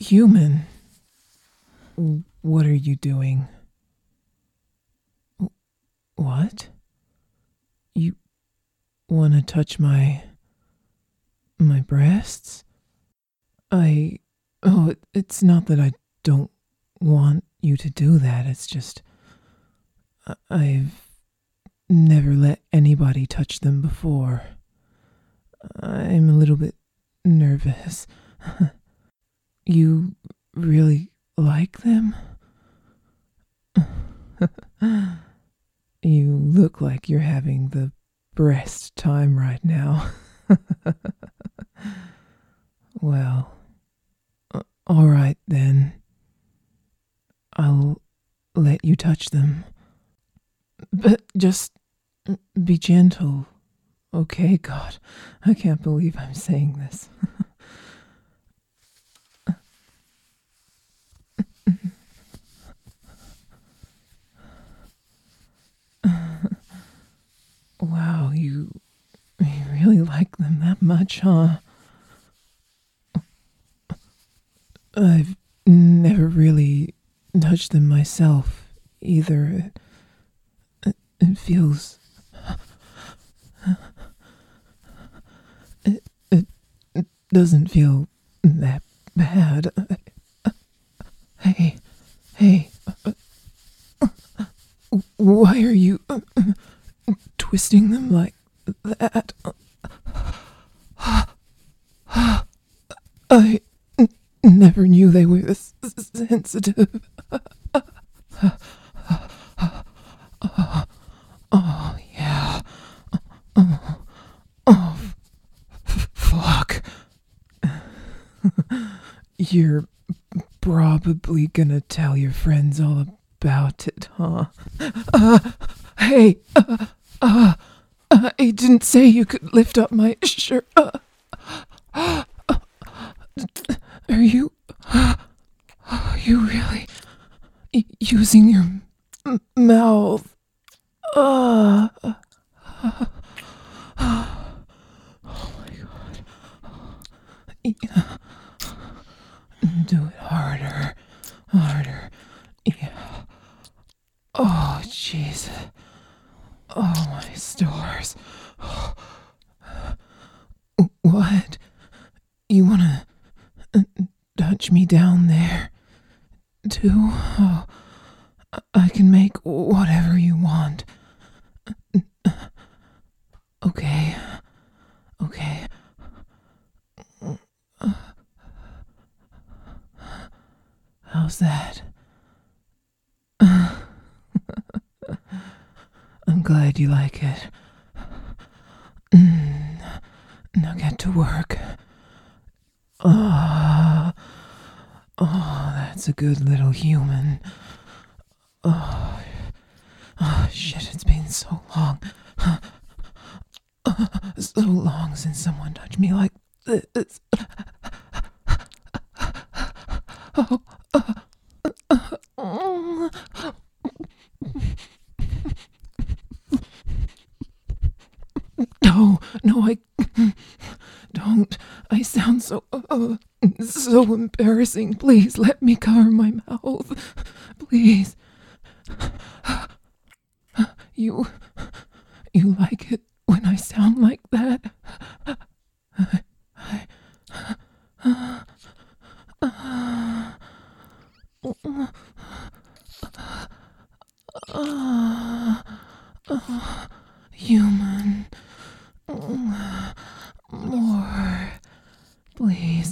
Human, what are you doing? What? You want to touch my breasts? It's not that I don't want you to do that. It's just I've never let anybody touch them before. I'm a little bit nervous. You really like them? You look like you're having the best time right now. Well, all right then. I'll let you touch them. But just be gentle, okay? God, I can't believe I'm saying this. Wow, you really like them that much, huh? I've never really touched them myself, either. It feels... It doesn't feel that bad. Hey, why are you twisting them like that? I never knew they were this sensitive. Oh, yeah. Fuck. You're probably gonna tell your friends all about it, huh? Hey, I didn't say you could lift up my shirt. Are you really using your mouth? Oh my god. Yeah. Do it harder. Yeah. Oh, jeez. Oh, my stars. What? You wanna touch me down there, too? Oh, I can make whatever you want. Okay. How's that? I'm glad you like it. Now get to work. Oh, that's a good little human. Oh, shit, it's been so long. So long since someone touched me like this. No, I don't. I sound so embarrassing. Please let me cover my mouth. Please. You like it when I sound like that? Human. More. Please.